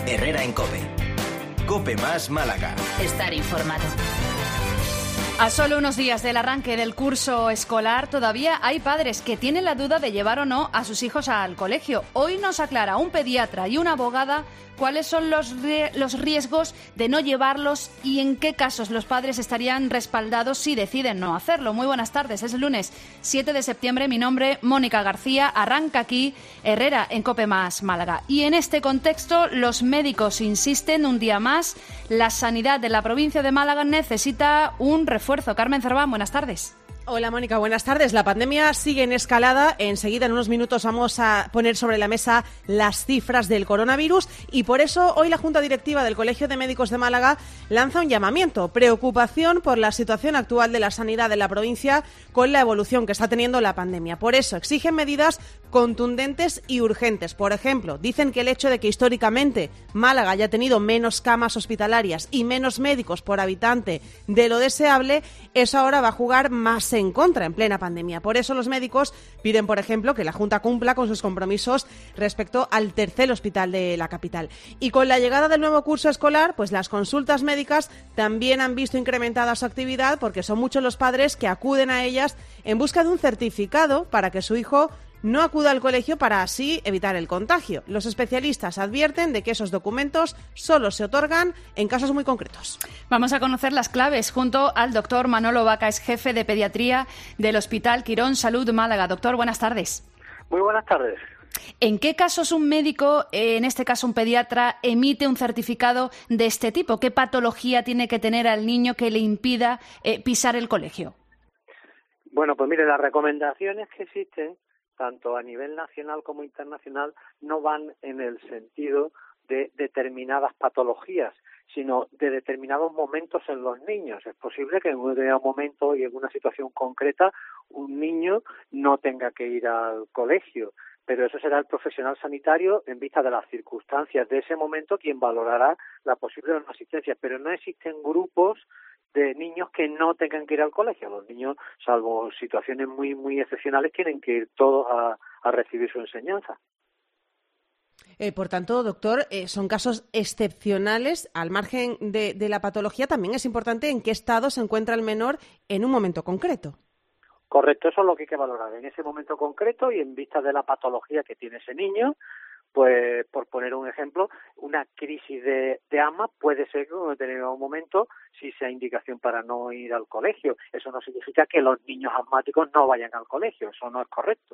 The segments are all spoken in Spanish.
Herrera en COPE. COPE más Málaga. Estar informado. A solo unos días del arranque del curso escolar, todavía hay padres que tienen la duda de llevar o no a sus hijos al colegio. Hoy nos aclara un pediatra y una abogada cuáles son los riesgos de no llevarlos y en qué casos los padres estarían respaldados si deciden no hacerlo. Muy buenas tardes, es el lunes 7 de septiembre. Mi nombre, Mónica García. Arranca aquí Herrera en COPE más Málaga. Y en este contexto, los médicos insisten un día más, la sanidad de la provincia de Málaga necesita un refuerzo. Carmen Cerván, buenas tardes. Hola Mónica, buenas tardes. La pandemia sigue en escalada. Enseguida, en unos minutos, vamos a poner sobre la mesa las cifras del coronavirus y por eso hoy la Junta Directiva del Colegio de Médicos de Málaga lanza un llamamiento. Preocupación por la situación actual de la sanidad de la provincia con la evolución que está teniendo la pandemia. Por eso exigen medidas contundentes y urgentes. Por ejemplo, dicen que el hecho de que históricamente Málaga haya tenido menos camas hospitalarias y menos médicos por habitante de lo deseable, eso ahora va a jugar más en contra en plena pandemia. Por eso los médicos piden, por ejemplo, que la Junta cumpla con sus compromisos respecto al tercer hospital de la capital. Y con la llegada del nuevo curso escolar, pues las consultas médicas también han visto incrementada su actividad porque son muchos los padres que acuden a ellas en busca de un certificado para que su hijo no acuda al colegio para así evitar el contagio. Los especialistas advierten de que esos documentos solo se otorgan en casos muy concretos. Vamos a conocer las claves junto al doctor Manolo Vaca, es jefe de pediatría del Hospital Quirón Salud Málaga. Doctor, buenas tardes. Muy buenas tardes. ¿En qué casos un médico, en este caso un pediatra, emite un certificado de este tipo? ¿Qué patología tiene que tener al niño que le impida pisar el colegio? Bueno, pues mire, las recomendaciones que existen tanto a nivel nacional como internacional, no van en el sentido de determinadas patologías, sino de determinados momentos en los niños. Es posible que en un determinado momento y en una situación concreta un niño no tenga que ir al colegio, pero eso será el profesional sanitario en vista de las circunstancias de ese momento quien valorará la posible no asistencia, pero no existen grupos de niños que no tengan que ir al colegio. Los niños, salvo situaciones muy excepcionales, tienen que ir todos a recibir su enseñanza. Por tanto, doctor, son casos excepcionales. Al margen de la patología, también es importante en qué estado se encuentra el menor en un momento concreto. Correcto, eso es lo que hay que valorar en ese momento concreto y en vista de la patología que tiene ese niño. Pues, por poner un ejemplo, una crisis de asma puede ser que en un determinado momento sí sea indicación para no ir al colegio. Eso no significa que los niños asmáticos no vayan al colegio, eso no es correcto.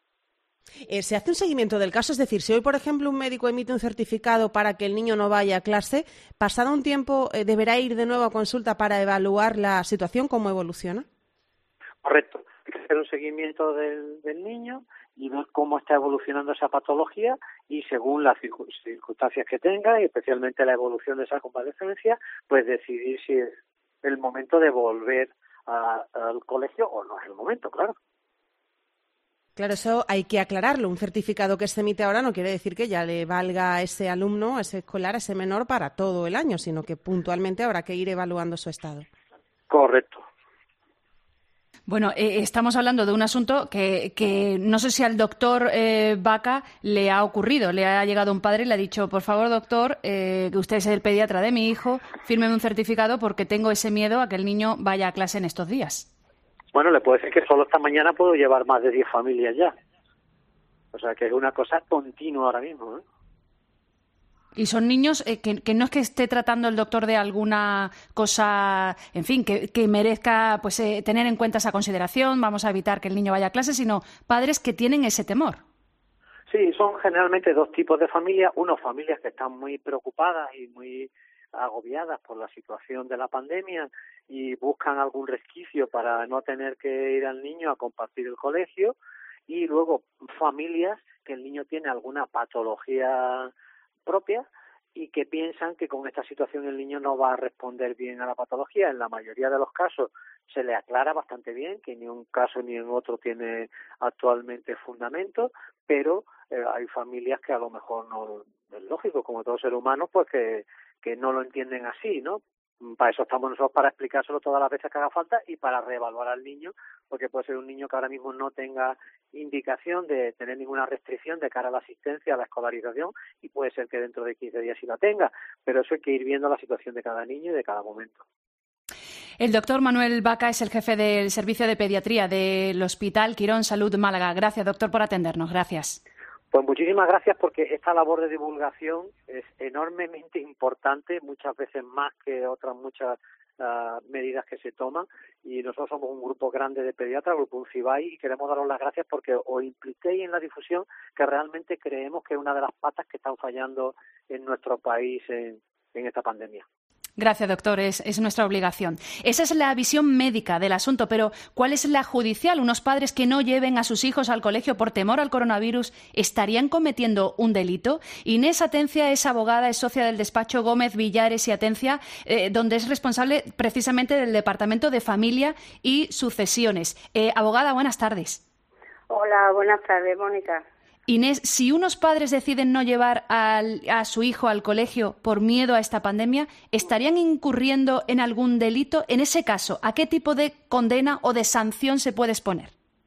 ¿Se hace un seguimiento del caso? Es decir, si hoy, por ejemplo, un médico emite un certificado para que el niño no vaya a clase, pasado un tiempo, ¿deberá ir de nuevo a consulta para evaluar la situación, cómo evoluciona? Correcto. Hay que hacer un seguimiento del niño y ver cómo está evolucionando esa patología y según las circunstancias que tenga y especialmente la evolución de esa convalescencia, pues decidir si es el momento de volver al colegio o no es el momento, claro. Claro, eso hay que aclararlo. Un certificado que se emite ahora no quiere decir que ya le valga a ese alumno, a ese escolar, a ese menor para todo el año, sino que puntualmente habrá que ir evaluando su estado. Correcto. Bueno, estamos hablando de un asunto que no sé si al doctor Vaca le ha ocurrido. Le ha llegado un padre y le ha dicho, por favor, doctor, que usted es el pediatra de mi hijo, fírmeme un certificado porque tengo ese miedo a que el niño vaya a clase en estos días. Bueno, le puedo decir que solo esta mañana puedo llevar más de 10 familias ya. O sea, que es una cosa continua ahora mismo, ¿eh? Y son niños que no es que esté tratando el doctor de alguna cosa, en fin, que merezca pues tener en cuenta esa consideración, vamos a evitar que el niño vaya a clase, sino padres que tienen ese temor. Sí, son generalmente dos tipos de familias. Uno, familias que están muy preocupadas y muy agobiadas por la situación de la pandemia y buscan algún resquicio para no tener que ir al niño a compartir el colegio. Y luego familias que el niño tiene alguna patología propia y que piensan que con esta situación el niño no va a responder bien a la patología. En la mayoría de los casos se le aclara bastante bien que ni un caso ni en otro tiene actualmente fundamento, pero hay familias que a lo mejor no es lógico, como todo ser humano, pues que no lo entienden así, ¿no? Para eso estamos nosotros, para explicárselo todas las veces que haga falta y para reevaluar al niño, porque puede ser un niño que ahora mismo no tenga indicación de tener ninguna restricción de cara a la asistencia, a la escolarización, y puede ser que dentro de 15 días sí la tenga, pero eso hay que ir viendo la situación de cada niño y de cada momento. El doctor Manuel Vaca es el jefe del Servicio de Pediatría del Hospital Quirón Salud Málaga. Gracias, doctor, por atendernos. Gracias. Pues muchísimas gracias, porque esta labor de divulgación es enormemente importante, muchas veces más que otras muchas medidas que se toman, y nosotros somos un grupo grande de pediatras, Grupo UNCIBAI, y queremos daros las gracias porque os impliquéis en la difusión, que realmente creemos que es una de las patas que están fallando en nuestro país en esta pandemia. Gracias, doctor. Es nuestra obligación. Esa es la visión médica del asunto, pero ¿cuál es la judicial? ¿Unos padres que no lleven a sus hijos al colegio por temor al coronavirus estarían cometiendo un delito? Inés Atencia es abogada, es socia del despacho Gómez, Villares y Atencia, donde es responsable precisamente del Departamento de Familia y Sucesiones. Abogada, buenas tardes. Hola, buenas tardes, Mónica. Inés, si unos padres deciden no llevar a su hijo al colegio por miedo a esta pandemia, ¿estarían incurriendo en algún delito? En ese caso, ¿a qué tipo de condena o de sanción se puede exponer?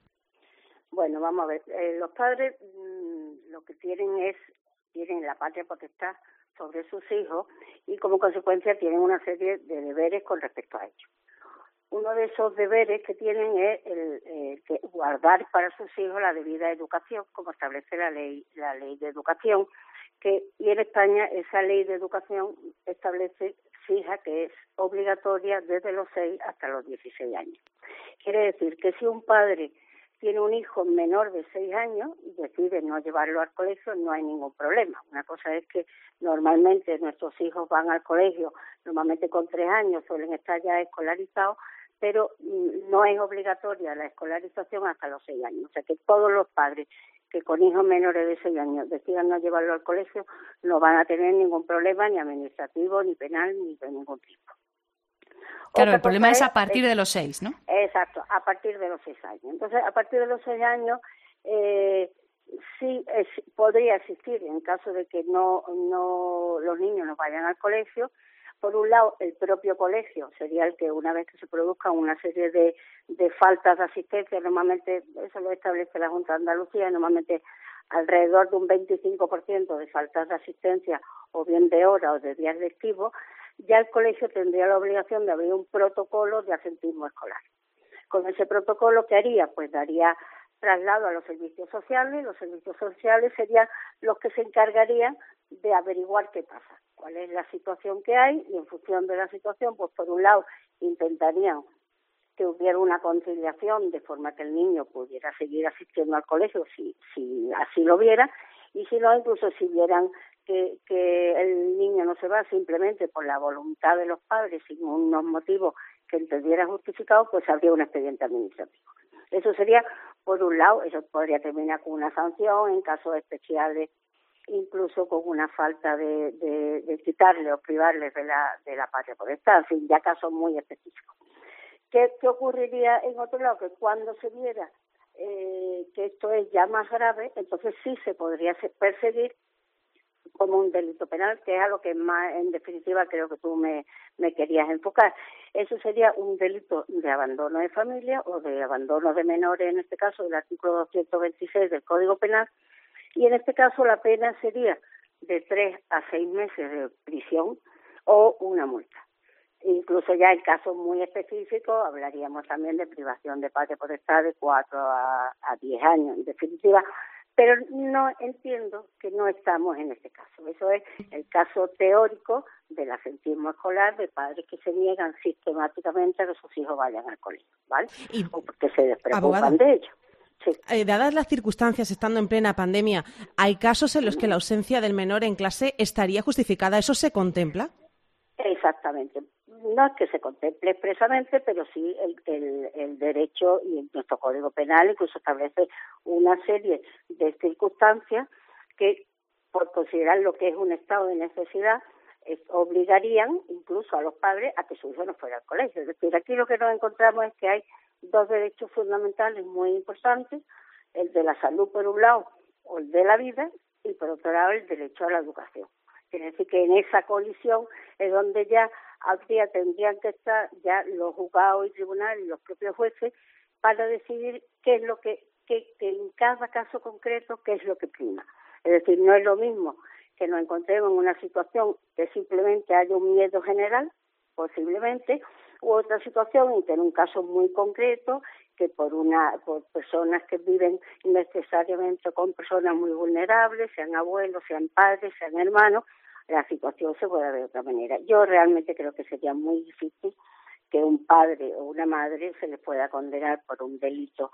Bueno, vamos a ver. Los padres lo que tienen la patria potestad sobre sus hijos y como consecuencia tienen una serie de deberes con respecto a ellos. Uno de esos deberes que tienen es el que guardar para sus hijos la debida educación, como establece la ley de educación, y en España esa ley de educación fija que es obligatoria desde los 6 hasta los 16 años. Quiere decir que si un padre tiene un hijo menor de 6 años y decide no llevarlo al colegio, no hay ningún problema. Una cosa es que normalmente nuestros hijos van al colegio, normalmente con 3 años suelen estar ya escolarizados, pero no es obligatoria la escolarización hasta los 6 años. O sea que todos los padres que con hijos menores de 6 años decidan no llevarlo al colegio no van a tener ningún problema ni administrativo, ni penal, ni de ningún tipo. Claro, el problema es a partir de los 6, ¿no? Exacto, a partir de los 6 años. Entonces, a partir de los 6 años sí podría existir, en caso de que no los niños no vayan al colegio. Por un lado, el propio colegio sería el que, una vez que se produzcan una serie de faltas de asistencia, normalmente eso lo establece la Junta de Andalucía, normalmente alrededor de un 25% de faltas de asistencia, o bien de hora o de días lectivos, ya el colegio tendría la obligación de abrir un protocolo de absentismo escolar. Con ese protocolo, ¿qué haría? Pues daría traslado a los servicios sociales. Los servicios sociales serían los que se encargarían de averiguar qué pasa, cuál es la situación que hay, y en función de la situación, pues por un lado intentarían que hubiera una conciliación de forma que el niño pudiera seguir asistiendo al colegio si así lo viera, y si no, incluso si vieran que el niño no se va simplemente por la voluntad de los padres sin unos motivos que entendiera justificados, pues habría un expediente administrativo. Eso sería, por un lado, eso podría terminar con una sanción en casos especiales, incluso con una falta de quitarle o privarle de la patria potestad, en fin, ya casos muy específicos. ¿Qué ocurriría en otro lado? Que cuando se viera que esto es ya más grave, entonces sí se podría perseguir como un delito penal, que es a lo que más, en definitiva, creo que tú me querías enfocar. Eso sería un delito de abandono de familia o de abandono de menores, en este caso, del artículo 226 del Código Penal, y en este caso la pena sería de 3 a 6 meses de prisión o una multa. Incluso ya en casos muy específicos hablaríamos también de privación de patria potestad de 4 a 10 años, en definitiva. Pero no entiendo que no estamos en este caso. Eso es el caso teórico del absentismo escolar de padres que se niegan sistemáticamente a que sus hijos vayan al colegio, ¿vale? O porque se despreocupan de ello. Sí. Dadas las circunstancias, estando en plena pandemia, ¿hay casos en los que la ausencia del menor en clase estaría justificada? ¿Eso se contempla? Exactamente. No es que se contemple expresamente, pero sí el derecho, y nuestro Código Penal incluso establece una serie de circunstancias que, por considerar lo que es un estado de necesidad, obligarían incluso a los padres a que su hijo no fuera al colegio. Es decir, aquí lo que nos encontramos es que hay 2 derechos fundamentales muy importantes, el de la salud por un lado, o el de la vida, y por otro lado el derecho a la educación. Quiere decir que en esa colisión es donde ya tendrían que estar ya los juzgados y tribunales y los propios jueces para decidir qué es lo que en cada caso concreto, qué es lo que prima. Es decir, no es lo mismo que nos encontremos en una situación que simplemente haya un miedo general, posiblemente, u otra situación en que en un caso muy concreto, que por personas que viven necesariamente con personas muy vulnerables, sean abuelos, sean padres, sean hermanos, la situación se pueda ver de otra manera. Yo realmente creo que sería muy difícil que un padre o una madre se les pueda condenar por un delito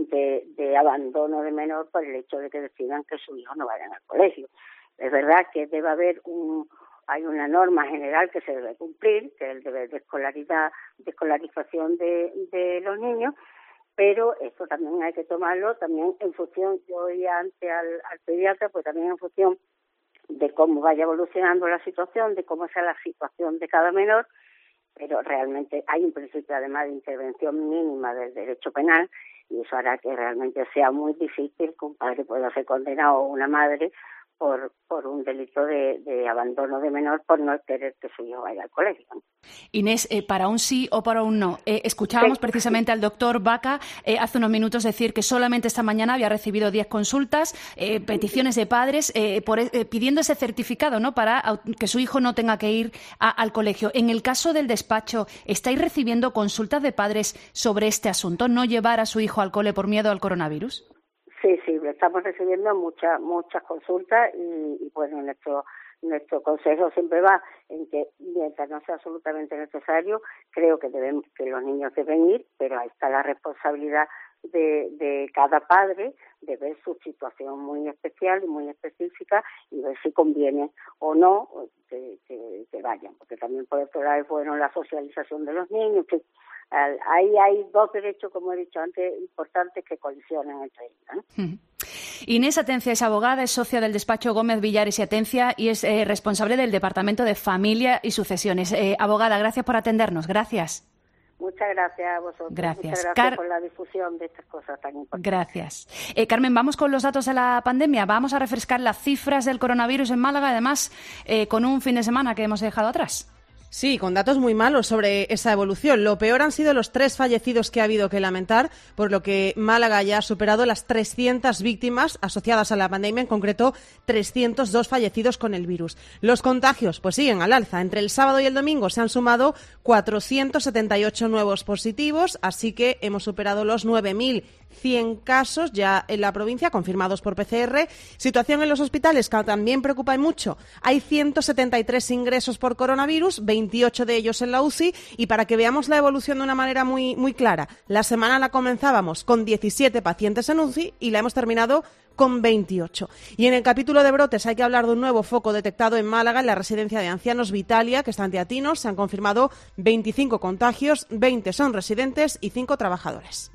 de abandono de menor por el hecho de que decidan que sus hijos no vayan al colegio. Es verdad que debe haber hay una norma general que se debe cumplir, que es el deber de escolarización de los niños, pero esto también hay que tomarlo también en función, yo oía antes al pediatra, pues también en función de cómo vaya evolucionando la situación, de cómo sea la situación de cada menor, pero realmente hay un principio además de intervención mínima del derecho penal y eso hará que realmente sea muy difícil que un padre pueda ser condenado o una madre por un delito de abandono de menor por no querer que su hijo vaya al colegio. Inés, para un sí o para un no, escuchábamos precisamente al doctor Vaca hace unos minutos decir que solamente esta mañana había recibido 10 consultas, peticiones de padres pidiendo ese certificado, ¿no?, para que su hijo no tenga que ir al colegio. En el caso del despacho, ¿estáis recibiendo consultas de padres sobre este asunto, no llevar a su hijo al cole por miedo al coronavirus? Sí, estamos recibiendo muchas consultas y bueno, nuestro consejo siempre va en que mientras no sea absolutamente necesario, creo que los niños deben ir, pero ahí está la responsabilidad de cada padre de ver su situación muy especial y muy específica y ver si conviene o no que vayan, porque también por otro lado es bueno la socialización de los niños, que ahí hay dos derechos, como he dicho antes, importantes que colisionan entre ellos, ¿no? Inés Atencia es abogada, es socia del despacho Gómez Villares y Atencia y es responsable del Departamento de Familia y Sucesiones. Abogada, gracias por atendernos. Gracias. Muchas gracias a vosotros. Gracias. Muchas gracias por la difusión de estas cosas tan importantes. Gracias. Carmen, vamos con los datos de la pandemia. Vamos a refrescar las cifras del coronavirus en Málaga, además con un fin de semana que hemos dejado atrás. Sí, con datos muy malos sobre esa evolución. Lo peor han sido los 3 fallecidos que ha habido que lamentar, por lo que Málaga ya ha superado las 300 víctimas asociadas a la pandemia, en concreto 302 fallecidos con el virus. Los contagios pues siguen al alza. Entre el sábado y el domingo se han sumado 478 nuevos positivos, así que hemos superado los 9.100 casos ya en la provincia, confirmados por PCR. Situación en los hospitales que también preocupa y mucho. Hay 173 ingresos por coronavirus, 28 de ellos en la UCI, y para que veamos la evolución de una manera muy, muy clara, la semana la comenzábamos con 17 pacientes en UCI y la hemos terminado con 28. Y en el capítulo de brotes hay que hablar de un nuevo foco detectado en Málaga, en la residencia de ancianos Vitalia, que está en Teatinos. Se han confirmado 25 contagios, 20 son residentes y 5 trabajadores.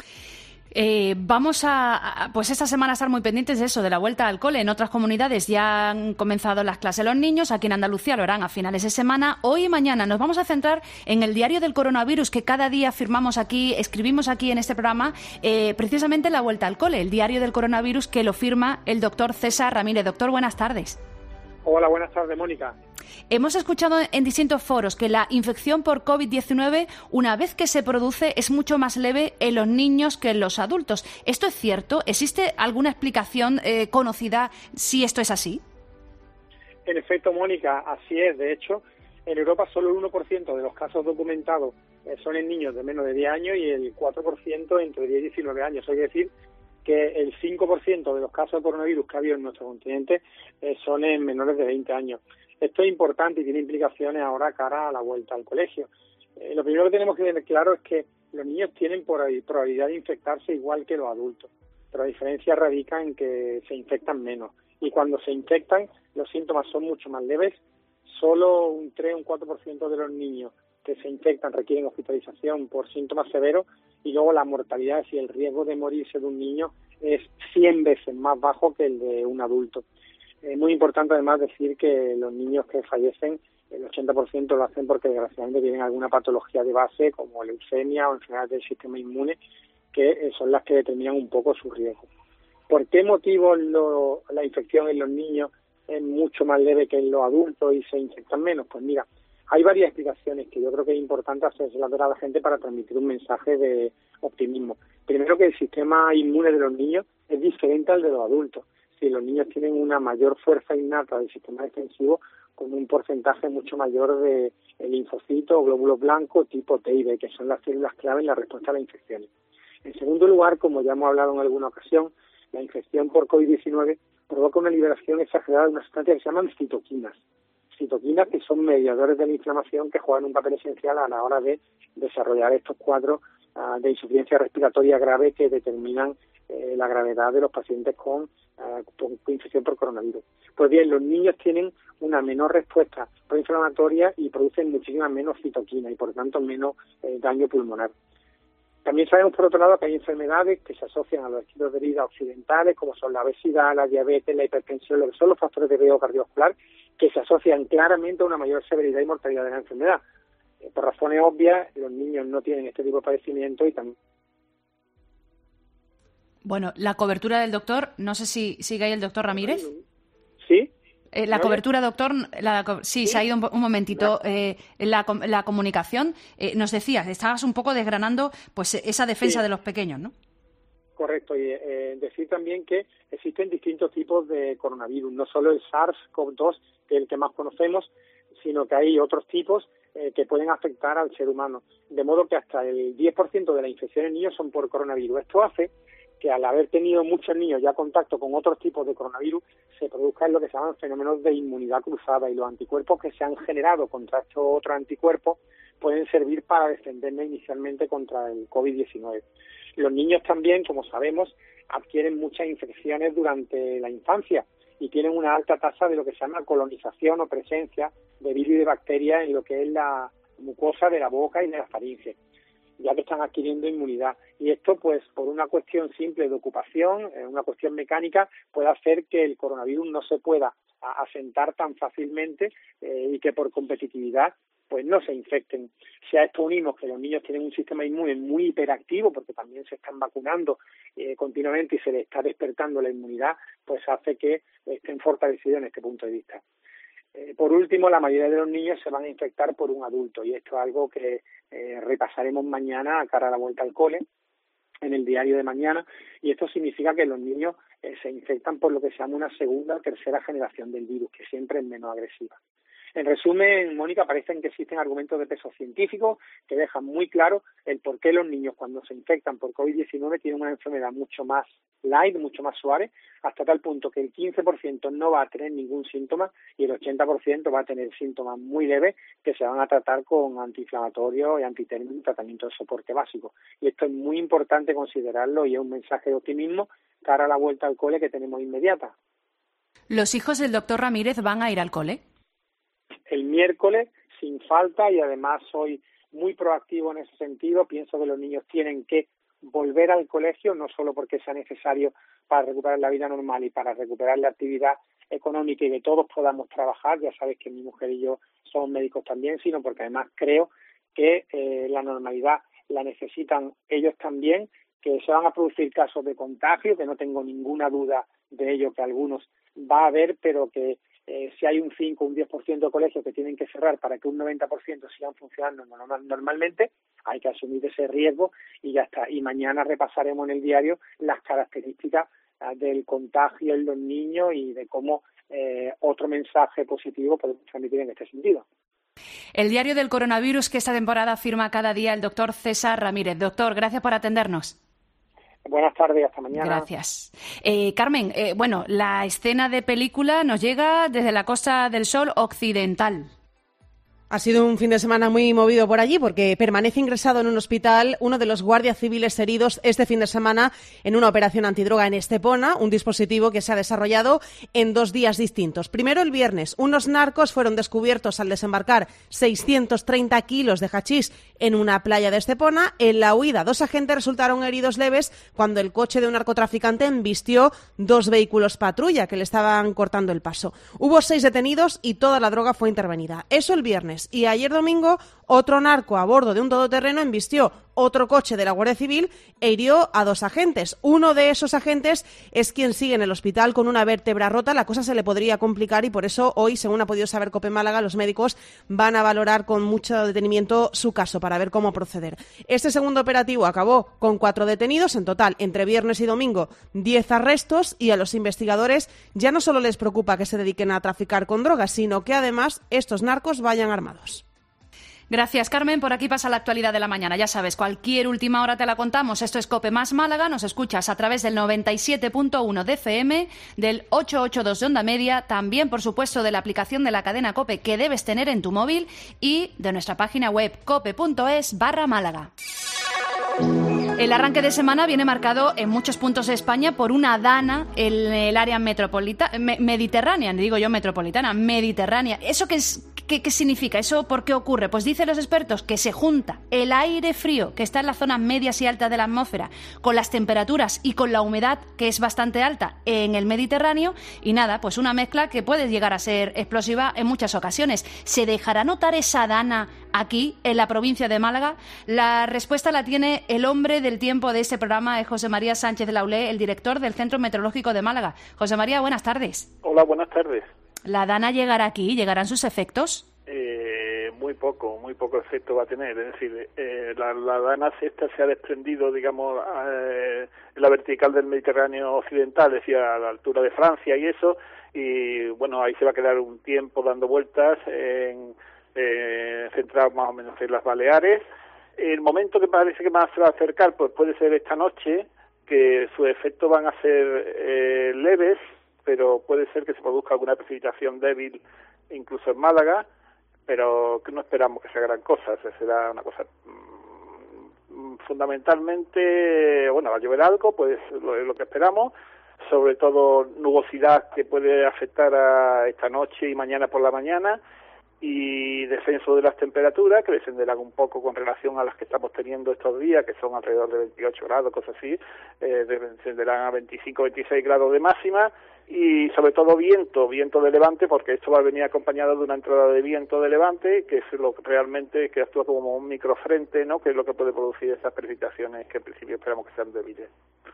Vamos pues esta semana a estar muy pendientes de eso, de la vuelta al cole. En otras comunidades ya han comenzado las clases los niños, aquí en Andalucía lo harán a finales de semana. Hoy y mañana nos vamos a centrar en el diario del coronavirus que cada día escribimos aquí en este programa, precisamente la vuelta al cole, el diario del coronavirus que lo firma el doctor César Ramírez. Doctor, buenas tardes. Hola, buenas tardes, Mónica. Hemos escuchado en distintos foros que la infección por COVID-19, una vez que se produce, es mucho más leve en los niños que en los adultos. ¿Esto es cierto? ¿Existe alguna explicación conocida si esto es así? En efecto, Mónica, así es. De hecho, en Europa solo el 1% de los casos documentados son en niños de menos de 10 años y el 4% entre 10 y 19 años. Hay que decir que el 5% de los casos de coronavirus que ha habido en nuestro continente son en menores de 20 años. Esto es importante y tiene implicaciones ahora cara a la vuelta al colegio. Lo primero que tenemos que tener claro es que los niños tienen probabilidad de infectarse igual que los adultos, pero la diferencia radica en que se infectan menos. Y cuando se infectan, los síntomas son mucho más leves. Solo un 3 o un 4% de los niños que se infectan requieren hospitalización por síntomas severos, y luego la mortalidad y el riesgo de morirse de un niño es 100 veces más bajo que el de un adulto. Es muy importante además decir que los niños que fallecen, el 80% lo hacen porque desgraciadamente tienen alguna patología de base como leucemia o enfermedades del sistema inmune, que son las que determinan un poco su riesgo. ¿Por qué motivo la infección en los niños es mucho más leve que en los adultos y se infectan menos? Pues mira, Hay varias explicaciones que yo creo que es importante hacérselas ver a la gente para transmitir un mensaje de optimismo. Primero, que el sistema inmune de los niños es diferente al de los adultos. Si los niños tienen una mayor fuerza innata del sistema defensivo, con un porcentaje mucho mayor de linfocitos o glóbulos blancos tipo T y B, que son las células clave en la respuesta a las infecciones. En segundo lugar, como ya hemos hablado en alguna ocasión, la infección por COVID-19 provoca una liberación exagerada de una sustancia que se llaman citoquinas. Citoquinas que son mediadores de la inflamación que juegan un papel esencial a la hora de desarrollar estos cuadros de insuficiencia respiratoria grave que determinan la gravedad de los pacientes con infección por coronavirus. Pues bien, los niños tienen una menor respuesta proinflamatoria y producen muchísimas menos citoquinas y por tanto menos daño pulmonar. También sabemos, por otro lado, que hay enfermedades que se asocian a los estilos de vida occidentales, como son la obesidad, la diabetes, la hipertensión, lo que son los factores de riesgo cardiovascular, que se asocian claramente a una mayor severidad y mortalidad de la enfermedad. Por razones obvias, los niños no tienen este tipo de padecimiento y también... Bueno, la cobertura del doctor, no sé si sigue ahí el doctor Ramírez. ¿Sí? La cobertura, doctor, sí, se ha ido un momentito. La comunicación, nos decías, estabas un poco desgranando pues esa defensa de los pequeños, ¿no? Correcto, y decir también que existen distintos tipos de coronavirus, no solo el SARS-CoV-2, que es el que más conocemos, sino que hay otros tipos que pueden afectar al ser humano, de modo que hasta el 10% de las infecciones en niños son por coronavirus. Esto hace que al haber tenido muchos niños ya contacto con otros tipos de coronavirus, se produzcan lo que se llaman fenómenos de inmunidad cruzada, y los anticuerpos que se han generado contra estos otros anticuerpos pueden servir para defendernos inicialmente contra el COVID-19. Los niños también, como sabemos, adquieren muchas infecciones durante la infancia y tienen una alta tasa de lo que se llama colonización o presencia de virus y de bacterias en lo que es la mucosa de la boca y de la faringe, ya que están adquiriendo inmunidad. Y esto, pues, por una cuestión simple de ocupación, una cuestión mecánica, puede hacer que el coronavirus no se pueda asentar tan fácilmente y que por competitividad pues no se infecten. Si a esto unimos que los niños tienen un sistema inmune muy hiperactivo, porque también se están vacunando continuamente y se les está despertando la inmunidad, pues hace que estén fortalecidos en este punto de vista. Por último, la mayoría de los niños se van a infectar por un adulto, y esto es algo que repasaremos mañana a cara a la vuelta al cole, en el diario de mañana, y esto significa que los niños se infectan por lo que se llama una segunda o tercera generación del virus, que siempre es menos agresiva. En resumen, Mónica, parecen que existen argumentos de peso científico que dejan muy claro el por qué los niños, cuando se infectan por COVID-19, tienen una enfermedad mucho más light, mucho más suave, hasta tal punto que el 15% no va a tener ningún síntoma y el 80% va a tener síntomas muy leves que se van a tratar con antiinflamatorios y antitérmicos, tratamiento de soporte básico. Y esto es muy importante considerarlo y es un mensaje de optimismo cara a la vuelta al cole que tenemos inmediata. ¿Los hijos del doctor Ramírez van a ir al cole? El miércoles, sin falta, y además soy muy proactivo en ese sentido. Pienso que los niños tienen que volver al colegio, no solo porque sea necesario para recuperar la vida normal y para recuperar la actividad económica y que todos podamos trabajar, ya sabes que mi mujer y yo somos médicos también, sino porque además creo que la normalidad la necesitan ellos también, que se van a producir casos de contagio, que no tengo ninguna duda de ello, que algunos va a haber, pero que si hay un 5 o un 10% de colegios que tienen que cerrar para que un 90% sigan funcionando normalmente, hay que asumir ese riesgo y ya está. Y mañana repasaremos en el diario las características del contagio en los niños y de cómo otro mensaje positivo podemos transmitir en este sentido. El diario del coronavirus que esta temporada firma cada día el doctor César Ramírez. Doctor, gracias por atendernos. Buenas tardes, hasta mañana. Gracias. Carmen, bueno, la escena de película nos llega desde la Costa del Sol occidental. Ha sido un fin de semana muy movido por allí porque permanece ingresado en un hospital uno de los guardias civiles heridos este fin de semana en una operación antidroga en Estepona, un dispositivo que se ha desarrollado en 2 días distintos. Primero, el viernes, unos narcos fueron descubiertos al desembarcar 630 kilos de hachís en una playa de Estepona. En la huida, 2 agentes resultaron heridos leves cuando el coche de un narcotraficante embistió 2 vehículos patrulla que le estaban cortando el paso. Hubo 6 detenidos y toda la droga fue intervenida. Eso el viernes. Y ayer domingo, Otro narco a bordo de un todoterreno embistió otro coche de la Guardia Civil e hirió a 2 agentes. Uno de esos agentes es quien sigue en el hospital con una vértebra rota. La cosa se le podría complicar y por eso hoy, según ha podido saber COPE Málaga, los médicos van a valorar con mucho detenimiento su caso para ver cómo proceder. Este segundo operativo acabó con 4 detenidos. En total, entre viernes y domingo, 10 arrestos, y a los investigadores ya no solo les preocupa que se dediquen a traficar con drogas, sino que además estos narcos vayan armados. Gracias, Carmen. Por aquí pasa la actualidad de la mañana. Ya sabes, cualquier última hora te la contamos. Esto es COPE más Málaga. Nos escuchas a través del 97.1 de FM, del 882 de Onda Media, también, por supuesto, de la aplicación de la cadena COPE que debes tener en tu móvil y de nuestra página web cope.es/Málaga. El arranque de semana viene marcado en muchos puntos de España por una dana en el área mediterránea, mediterránea. ¿Eso qué significa? ¿Eso por qué ocurre? Pues dicen los expertos que se junta el aire frío que está en las zonas medias y altas de la atmósfera con las temperaturas y con la humedad que es bastante alta en el Mediterráneo y nada, pues una mezcla que puede llegar a ser explosiva en muchas ocasiones. ¿Se dejará notar esa dana aquí, en la provincia de Málaga? La respuesta la tiene el hombre del tiempo de este programa, es José María Sánchez de la ULE, el director del Centro Meteorológico de Málaga. José María, buenas tardes. Hola, buenas tardes. ¿La dana llegará aquí? ¿Llegarán sus efectos? Muy poco efecto va a tener. Es decir, la dana esta se ha desprendido, digamos, en la vertical del Mediterráneo occidental, es decir, a la altura de Francia y eso, y bueno, ahí se va a quedar un tiempo dando vueltas, centrado más o menos en las Baleares. El momento que parece que más se va a acercar, pues puede ser esta noche, que sus efectos van a ser leves, pero puede ser que se produzca alguna precipitación débil incluso en Málaga, pero que no esperamos que sea gran cosa. O sea, será una cosa fundamentalmente, bueno, va a llover algo, pues lo que esperamos, sobre todo nubosidad que puede afectar a esta noche y mañana por la mañana, y descenso de las temperaturas, que descenderán un poco con relación a las que estamos teniendo estos días, que son alrededor de 28 grados, cosas así, descenderán a 25, 26 grados de máxima, y sobre todo viento de levante, porque esto va a venir acompañado de una entrada de viento de levante, que es lo que realmente que actúa como un microfrente, ¿no?, que es lo que puede producir esas precipitaciones que en principio esperamos que sean débiles.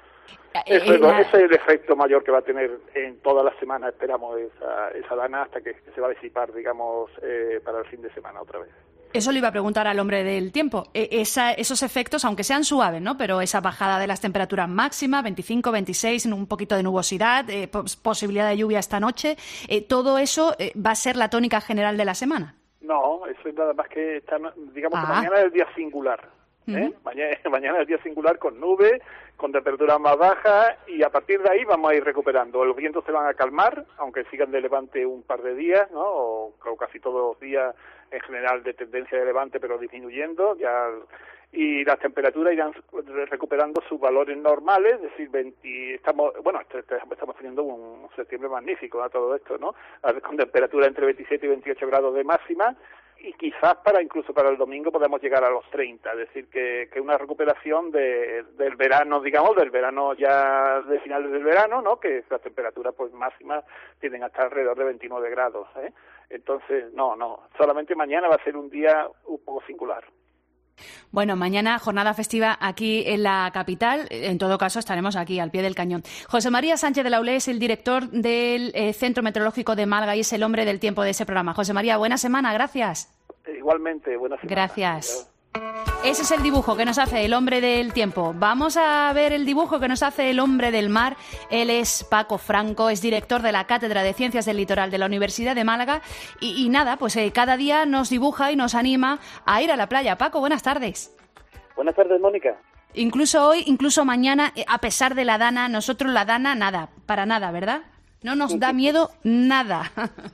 Ese es el efecto mayor que va a tener en toda la semana, esperamos, esa dana, hasta que se va a disipar, digamos, para el fin de semana otra vez. Eso le iba a preguntar al hombre del tiempo. Esos efectos, aunque sean suaves, ¿no?, pero esa bajada de las temperaturas máximas, 25, 26, un poquito de nubosidad, posibilidad de lluvia esta noche, ¿todo eso va a ser la tónica general de la semana? No, eso es nada más que, digamos que mañana es el día singular. Mañana es el día singular con nubes, con temperaturas más bajas, y a partir de ahí vamos a ir recuperando. Los vientos se van a calmar, aunque sigan de levante un par de días, ¿no?, o casi todos los días en general de tendencia de levante, pero disminuyendo ya, y las temperaturas irán recuperando sus valores normales, es decir, estamos teniendo un septiembre magnífico a todo esto, ¿no?, con temperaturas entre 27 y 28 grados de máxima, y quizás incluso para el domingo podemos llegar a los 30, es decir, que una recuperación del verano, digamos, del verano ya de finales del verano, ¿no?, que las temperaturas pues máximas tienden a estar alrededor de 29 grados, ¿eh? Entonces, no, solamente mañana va a ser un día un poco singular. Bueno, mañana jornada festiva aquí en la capital. En todo caso, estaremos aquí al pie del cañón. José María Sánchez de la ULE es el director del Centro Meteorológico de Málaga y es el hombre del tiempo de ese programa. José María, buena semana, gracias. Igualmente, buena semana. Gracias. Ese es el dibujo que nos hace el hombre del tiempo. Vamos a ver el dibujo que nos hace el hombre del mar. Él es Paco Franco, es director de la Cátedra de Ciencias del Litoral de la Universidad de Málaga y nada, pues cada día nos dibuja y nos anima a ir a la playa. Paco, buenas tardes. Buenas tardes, Mónica. Incluso hoy, incluso mañana, a pesar de la dana, nosotros la dana nada, para nada, ¿verdad? No nos da miedo nada.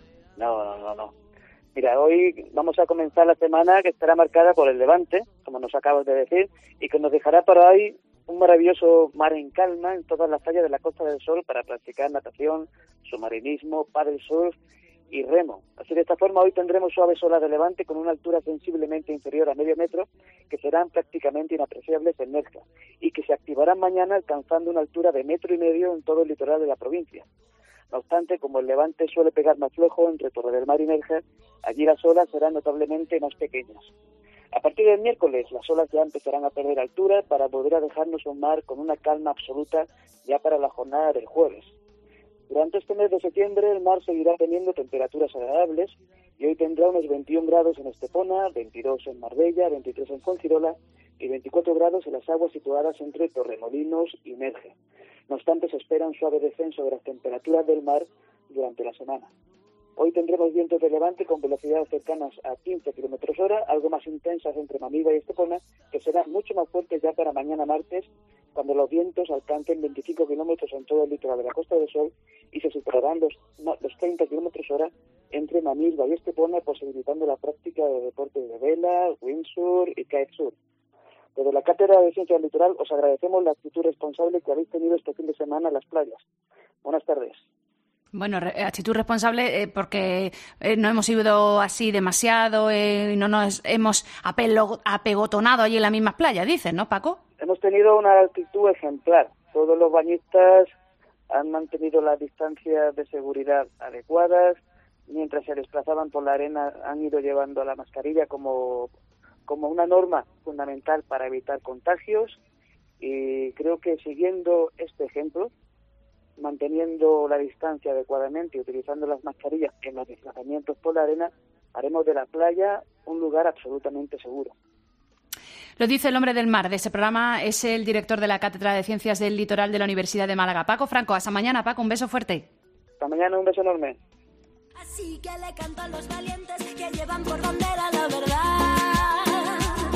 No. Mira, hoy vamos a comenzar la semana que estará marcada por el levante, como nos acabas de decir, y que nos dejará para hoy un maravilloso mar en calma en todas las playas de la Costa del Sol para practicar natación, submarinismo, paddle surf y remo. Así, de esta forma, hoy tendremos suaves olas de levante con una altura sensiblemente inferior a medio metro, que serán prácticamente inapreciables en Nerja, y que se activarán mañana alcanzando una altura de 1,5 metros en todo el litoral de la provincia. No obstante, como el levante suele pegar más flojo entre Torre del Mar y Nerja, allí las olas serán notablemente más pequeñas. A partir del miércoles las olas ya empezarán a perder altura para volver a dejarnos un mar con una calma absoluta ya para la jornada del jueves. Durante este mes de septiembre el mar seguirá teniendo temperaturas agradables y hoy tendrá unos 21 grados en Estepona, 22 en Marbella, 23 en Fuengirola y 24 grados en las aguas situadas entre Torremolinos y Merge. No obstante, se espera un suave descenso de las temperaturas del mar durante la semana. Hoy tendremos vientos de levante con velocidades cercanas a 15 km hora, algo más intensas entre Manilva y Estepona, que serán mucho más fuertes ya para mañana martes, cuando los vientos alcancen 25 km en todo el litoral de la Costa del Sol y se superarán los 30 km hora entre Manilva y Estepona, posibilitando la práctica de deportes de vela, windsurf y kitesurf. Desde la Cátedra de Ciencias del Litoral os agradecemos la actitud responsable que habéis tenido este fin de semana en las playas. Buenas tardes. Bueno, actitud responsable porque no hemos ido así demasiado, no nos hemos apegotonado allí en las mismas playas, dicen, ¿no, Paco? Hemos tenido una actitud ejemplar. Todos los bañistas han mantenido las distancias de seguridad adecuadas. Mientras se desplazaban por la arena han ido llevando la mascarilla como una norma fundamental para evitar contagios. Y creo que siguiendo este ejemplo, manteniendo la distancia adecuadamente y utilizando las mascarillas en los desplazamientos por la arena, haremos de la playa un lugar absolutamente seguro. Lo dice el hombre del mar de ese programa, es el director de la Cátedra de Ciencias del Litoral de la Universidad de Málaga. Paco Franco, hasta mañana, Paco, un beso fuerte. Hasta mañana, un beso enorme. Así que le canto a los valientes que llevan por bandera la verdad,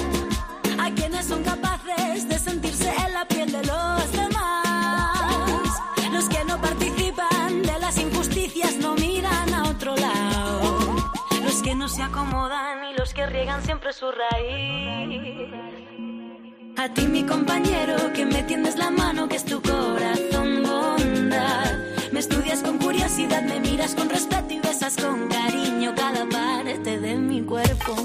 a quienes son capaces de sentirse en la piel de los demás, los que no participan de las injusticias, no miran a otro lado, los que no se acomodan y los que riegan siempre su raíz. A ti, mi compañero, que me tiendes la mano, que es tu corazón bondad. Me estudias con curiosidad, me miras con respeto y besas con cariño cada parte de mi cuerpo.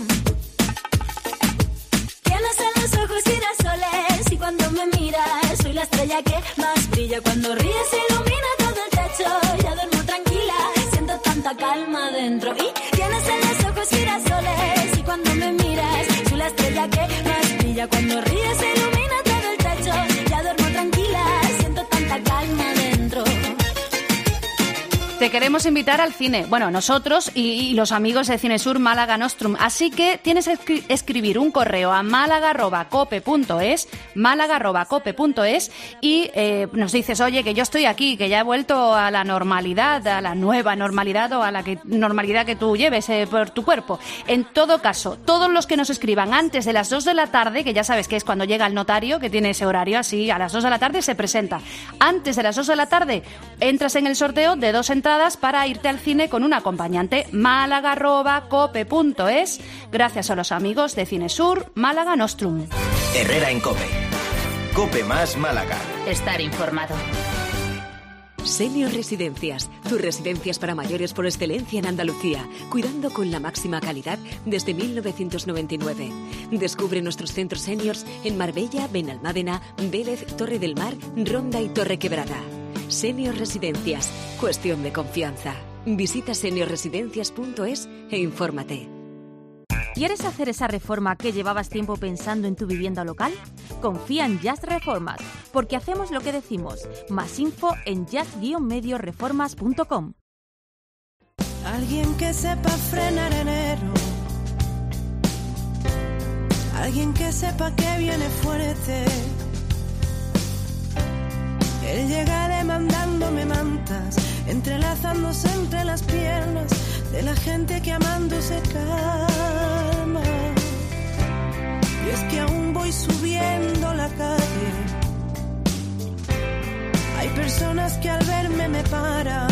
Tienes en los ojos girasoles y cuando me miras soy la estrella que más brilla. Cuando ríes ilumina todo el techo, ya duermo tranquila, siento tanta calma dentro. Y tienes en los ojos girasoles y cuando me miras soy la estrella que más brilla. Cuando ríes ilumina todo el techo, ya duermo tranquila, siento tanta calma dentro. Te queremos invitar al cine, bueno, nosotros y los amigos de Cinesur Málaga Nostrum, así que tienes que escribir un correo a málaga@cope.es y nos dices, oye, que yo estoy aquí, que ya he vuelto a la normalidad, a la nueva normalidad o a la normalidad que tú lleves por tu cuerpo. En todo caso, todos los que nos escriban antes de las 2 de la tarde, que ya sabes que es cuando llega el notario, que tiene ese horario así, a las 2 de la tarde se presenta. Antes de las 2 de la tarde entras en el sorteo de 2 entradas para irte al cine con un acompañante. málaga@cope.es, gracias a los amigos de Cinesur Málaga Nostrum. Herrera en COPE. COPE más Málaga. Estar informado. Senior Residencias, tus residencias para mayores por excelencia en Andalucía, cuidando con la máxima calidad desde 1999. Descubre nuestros centros seniors en Marbella, Benalmádena, Vélez, Torre del Mar, Ronda y Torre Quebrada. Senior Residencias, cuestión de confianza. Visita seniorresidencias.es e infórmate. ¿Quieres hacer esa reforma que llevabas tiempo pensando en tu vivienda local? Confía en Just Reformas, porque hacemos lo que decimos. Más info en just-medioreformas.com. Alguien que sepa frenar enero, alguien que sepa que viene fuerte. Él llega demandándome mantas, entrelazándose entre las piernas de la gente que amando se calma. Y es que aún voy subiendo la calle, hay personas que al verme me paran.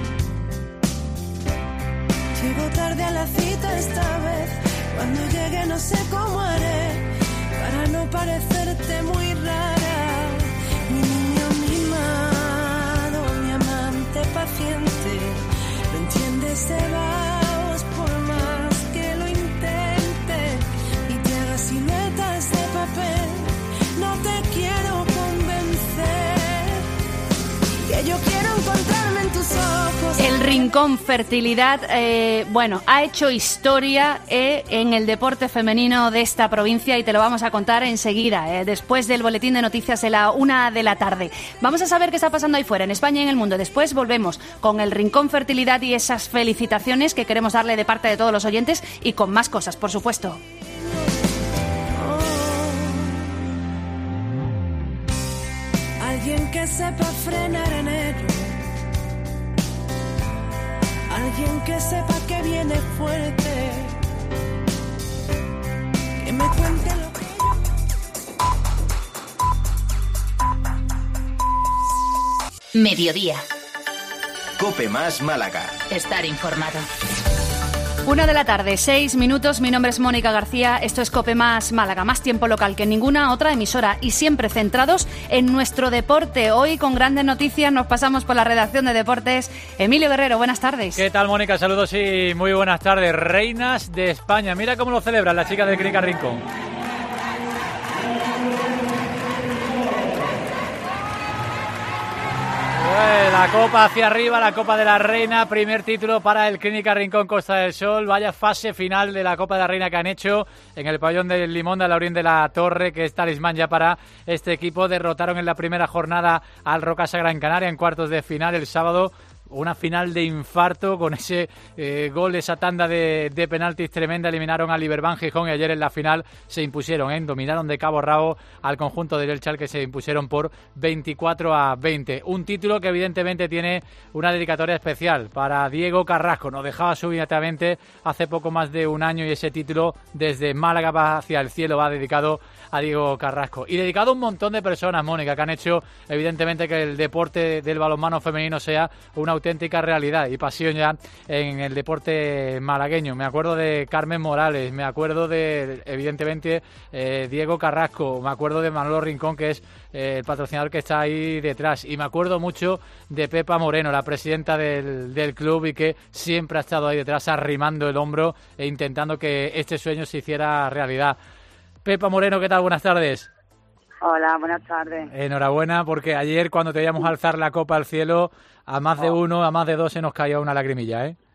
Llego tarde a la cita esta vez, cuando llegue no sé cómo haré para no parecerte muy rara. Mi niño mimado, mi amante paciente, no entiendes de vaos por más que lo intente y te haga siluetas de papel. No te quiero convencer, que yo quiero encontrarme en tus ojos. El Rincón Fertilidad, ha hecho historia en el deporte femenino de esta provincia y te lo vamos a contar enseguida, después del boletín de noticias de la 1 de la tarde. Vamos a saber qué está pasando ahí fuera, en España y en el mundo. Después volvemos con el Rincón Fertilidad y esas felicitaciones que queremos darle de parte de todos los oyentes y con más cosas, por supuesto. Alguien que sepa frenar en ello, alguien que sepa que viene fuerte, que me cuente lo que Mediodía. COPE más Málaga. Estar informado. 1 de la tarde, 6 minutos. Mi nombre es Mónica García. Esto es COPE más Málaga. Más tiempo local que en ninguna otra emisora y siempre centrados en nuestro deporte. Hoy con grandes noticias nos pasamos por la redacción de deportes. Emilio Guerrero, buenas tardes. ¿Qué tal, Mónica? Saludos y muy buenas tardes. Reinas de España. Mira cómo lo celebran las chicas de Clínica Rincón. La copa hacia arriba, la Copa de la Reina, primer título para el Clínica Rincón Costa del Sol. Vaya fase final de la Copa de la Reina que han hecho en el pabellón del Limón de Laurín de la Torre, que es talismán ya para este equipo. Derrotaron en la primera jornada al Rocasa Gran Canaria en cuartos de final el sábado. Una final de infarto con ese gol, esa tanda de penaltis tremenda. Eliminaron al Iberban Gijón y ayer en la final se impusieron, dominaron de cabo a rabo al conjunto del Elche, que se impusieron por 24-20. Un título que evidentemente tiene una dedicatoria especial para Diego Carrasco. Nos dejaba súbitamente hace poco más de un año y ese título desde Málaga va hacia el cielo va dedicado a Diego Carrasco. Y dedicado a un montón de personas, Mónica, que han hecho evidentemente que el deporte del balonmano femenino sea una auténtica realidad y pasión ya en el deporte malagueño. Me acuerdo de Carmen Morales, me acuerdo de, evidentemente, Diego Carrasco, me acuerdo de Manolo Rincón, que es el patrocinador que está ahí detrás, y me acuerdo mucho de Pepa Moreno, la presidenta del club, y que siempre ha estado ahí detrás arrimando el hombro e intentando que este sueño se hiciera realidad. Pepa Moreno, ¿qué tal? Buenas tardes. Hola, buenas tardes. Enhorabuena, porque ayer cuando te veíamos alzar la copa al cielo, a más de uno, a más de dos se nos caía una lagrimilla, ¿eh?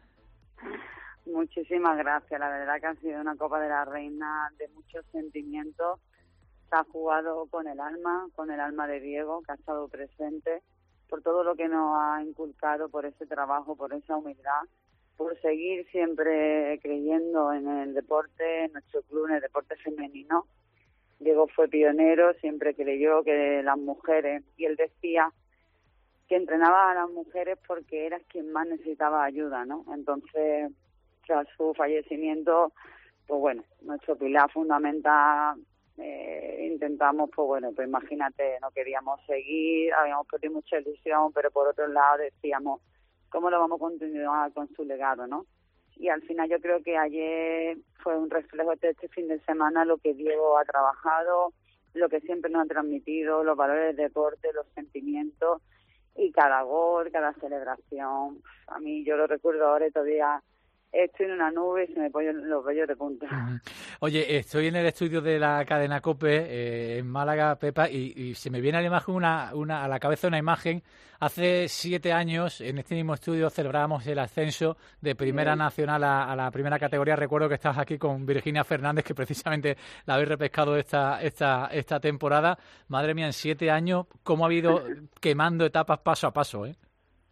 Muchísimas gracias. La verdad que ha sido una Copa de la Reina de muchos sentimientos. Se ha jugado con el alma de Diego, que ha estado presente, por todo lo que nos ha inculcado, por ese trabajo, por esa humildad, por seguir siempre creyendo en el deporte, en nuestro club, en el deporte femenino. Diego fue pionero, siempre creyó que las mujeres, y él decía que entrenaba a las mujeres porque eras quien más necesitaba ayuda, ¿no? Entonces, tras su fallecimiento, pues bueno, nuestro pilar fundamental, intentamos, pues imagínate, no queríamos seguir, habíamos perdido mucha ilusión, pero por otro lado decíamos, ¿cómo lo vamos a continuar con su legado, no? Y al final yo creo que ayer fue un reflejo de este fin de semana lo que Diego ha trabajado, lo que siempre nos ha transmitido, los valores del deporte, los sentimientos, y cada gol, cada celebración. A mí yo lo recuerdo ahora y todavía estoy en una nube y se me ponen los vellos de punta. Oye, estoy en el estudio de la cadena COPE en Málaga, Pepa, y se me viene a la imagen a la cabeza una imagen. Hace 7 años, en este mismo estudio, celebrábamos el ascenso de Primera Nacional a la primera categoría. Recuerdo que estabas aquí con Virginia Fernández, que precisamente la habéis repescado esta temporada. Madre mía, en 7 años, ¿cómo ha ido quemando etapas paso a paso, eh?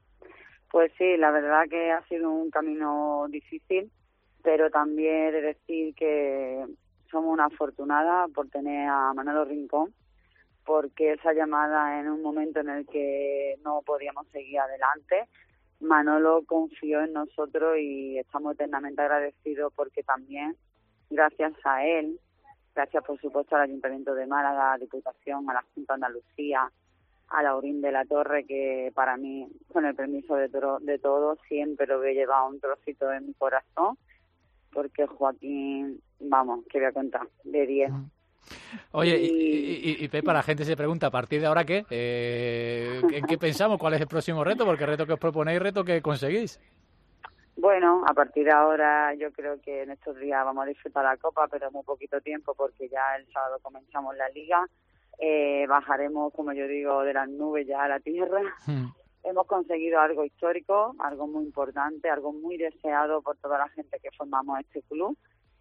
Pues sí, la verdad que ha sido un camino difícil, pero también he de decir que somos una afortunada por tener a Manolo Rincón, porque esa llamada en un momento en el que no podíamos seguir adelante, Manolo confió en nosotros y estamos eternamente agradecidos porque también, gracias a él, gracias por supuesto al Ayuntamiento de Málaga, a la Diputación, a la Junta de Andalucía, a Laurín de la Torre, que para mí, con el permiso de todos, siempre lo voy a llevar un trocito de mi corazón, porque Joaquín, vamos, que voy a contar, de 10. Oye, y Pepa, la gente se pregunta, ¿a partir de ahora qué? ¿En qué pensamos? ¿Cuál es el próximo reto? Porque reto que os proponéis, reto que conseguís. Bueno, a partir de ahora yo creo que en estos días vamos a disfrutar la Copa, pero muy poquito tiempo, porque ya el sábado comenzamos la Liga. Bajaremos, como yo digo, de las nubes ya a la tierra. hemos conseguido algo histórico, algo muy importante, algo muy deseado por toda la gente que formamos este club,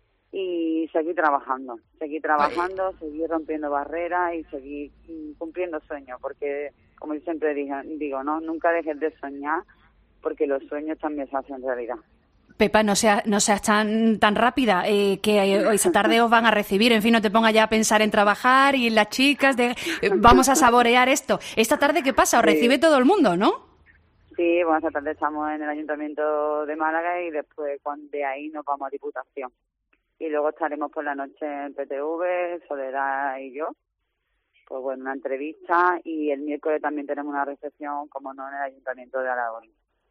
y seguir trabajando, seguir rompiendo barreras y seguir cumpliendo sueños, porque como yo siempre digo, no, nunca dejes de soñar, porque los sueños también se hacen realidad. Pepa, no seas tan rápida, que hoy esta tarde os van a recibir. En fin, no te pongas ya a pensar en trabajar y en las chicas. Vamos a saborear esto. ¿Esta tarde qué pasa? Os recibe todo el mundo, ¿no? Sí, bueno, esta tarde estamos en el Ayuntamiento de Málaga y después de ahí nos vamos a Diputación. Y luego estaremos por la noche en PTV, Soledad y yo. Pues bueno, una entrevista, y el miércoles también tenemos una recepción, como no, en el Ayuntamiento de Aragón.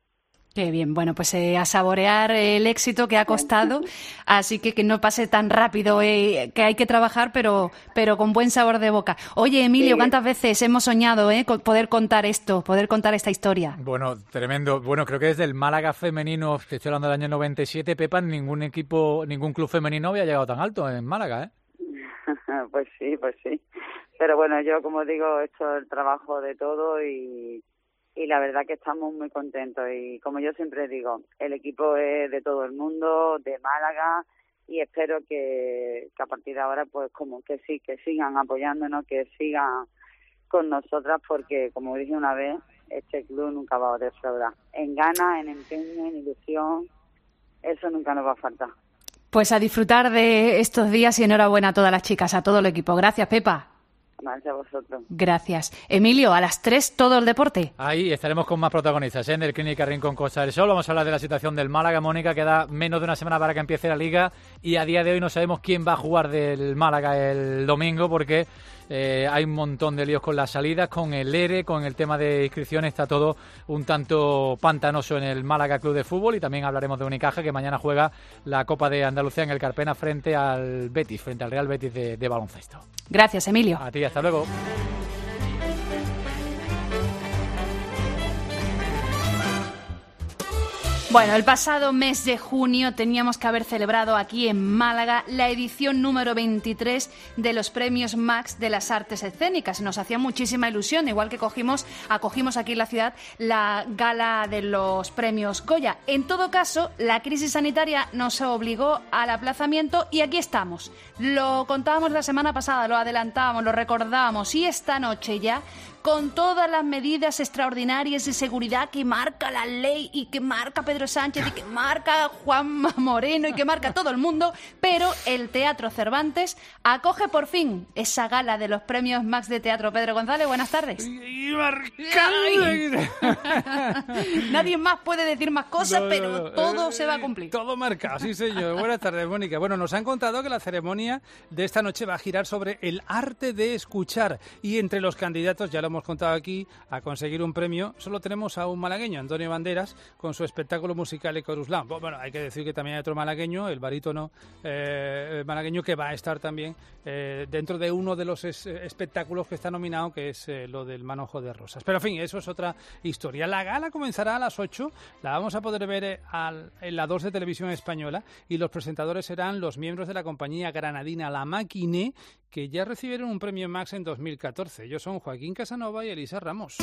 Qué bien, bueno, pues a saborear el éxito que ha costado, así que no pase tan rápido, que hay que trabajar, pero con buen sabor de boca. Oye, Emilio, ¿cuántas veces hemos soñado con poder contar esta historia? Bueno, tremendo. Bueno, creo que desde el Málaga femenino, que estoy hablando del año 97, Pepa, ningún club femenino había llegado tan alto en Málaga, ¿eh? Pues sí. Pero bueno, yo, como digo, he hecho el trabajo de todo y la verdad que estamos muy contentos, y como yo siempre digo, el equipo es de todo el mundo, de Málaga, y espero que a partir de ahora pues como que sigan apoyándonos, que sigan con nosotras, porque como dije una vez, este club nunca va a defraudar. En ganas, en empeño, en ilusión, eso nunca nos va a faltar. Pues a disfrutar de estos días y enhorabuena a todas las chicas, a todo el equipo. Gracias, Pepa. Gracias a vosotros. Gracias. Emilio, a las 3 todo el deporte. Ahí estaremos con más protagonistas en el Clínica Rincón Costa del Sol. Vamos a hablar de la situación del Málaga. Mónica, queda menos de una semana para que empiece la Liga y a día de hoy no sabemos quién va a jugar del Málaga el domingo, porque hay un montón de líos con las salidas, con el ERE, con el tema de inscripciones. Está todo un tanto pantanoso en el Málaga Club de Fútbol, y también hablaremos de Unicaja, que mañana juega la Copa de Andalucía en el Carpena frente al Real Betis de baloncesto. Gracias, Emilio. A ti, hasta luego. Bueno, el pasado mes de junio teníamos que haber celebrado aquí en Málaga la edición número 23 de los premios Max de las Artes Escénicas. Nos hacía muchísima ilusión, igual que acogimos aquí en la ciudad la gala de los premios Goya. En todo caso, la crisis sanitaria nos obligó al aplazamiento y aquí estamos. Lo contábamos la semana pasada, lo adelantábamos, lo recordábamos, y esta noche ya, con todas las medidas extraordinarias de seguridad que marca la ley y que marca Pedro Sánchez y que marca Juanma Moreno y que marca todo el mundo, pero el Teatro Cervantes acoge por fin esa gala de los premios Max de Teatro. Pedro González, buenas tardes. Nadie más puede decir más cosas, pero todo se va a cumplir. Todo marca, sí señor. Buenas tardes, Mónica. Bueno, nos han contado que la ceremonia de esta noche va a girar sobre el arte de escuchar, y entre los candidatos, ya lo hemos contado aquí, a conseguir un premio, solo tenemos a un malagueño, Antonio Banderas, con su espectáculo musical Ecoruslam. Bueno, hay que decir que también hay otro malagueño, el barítono malagueño, que va a estar también dentro de uno de los espectáculos que está nominado, que es lo del Manojo de Rosas. Pero en fin, eso es otra historia. La gala comenzará a las 8, la vamos a poder ver en la 2 de Televisión Española, y los presentadores serán los miembros de la compañía granadina La Máquine, que ya recibieron un premio Max en 2014. Ellos son Joaquín Casanova y Elisa Ramos.